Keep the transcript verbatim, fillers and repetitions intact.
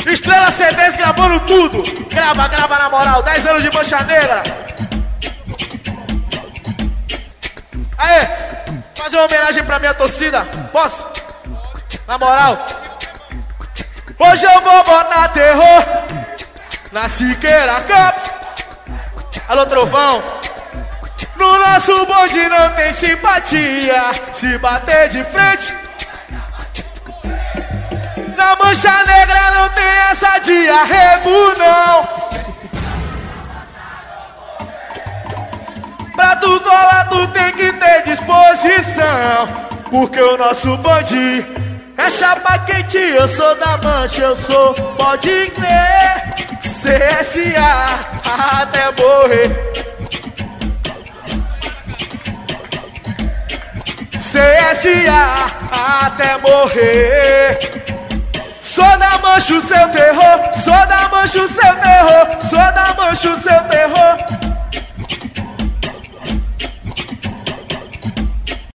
Estrela C dez gravando tudo. Grava, grava na moral. dez anos de Mancha Negra. Aê, fazer uma homenagem pra minha torcida. Posso? Na moral. Hoje eu vou botar terror na Siqueira Campos. Alô, Trovão. No nosso bonde não tem simpatia. Se bater de frente, na Mancha Negra não tem essa de arrego, não. Pra tu colar tu tem que ter disposição, porque o nosso bonde é chapa quente. Eu sou da Mancha, eu sou, pode crer, C S A até morrer. C S A até morrer. Sou da Mancha o seu terror, sou da Mancha o seu terror, sou da Mancha o seu terror.